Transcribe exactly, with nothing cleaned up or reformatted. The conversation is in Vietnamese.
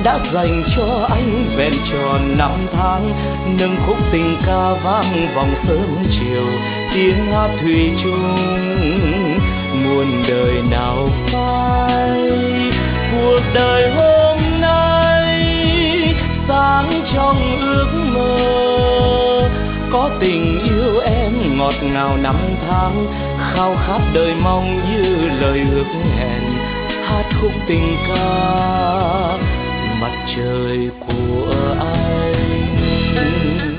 đã dành cho anh vẹn tròn năm tháng. Nâng khúc tình ca vang vòng sớm chiều, tiếng hát thủy chung muôn đời nào phai. Cuộc đời hôm nay sáng trong ước mơ, có tình yêu em ngọt ngào năm tháng. Khao khát đời mong như lời ước hẹn, hát khúc tình ca mặt trời của anh.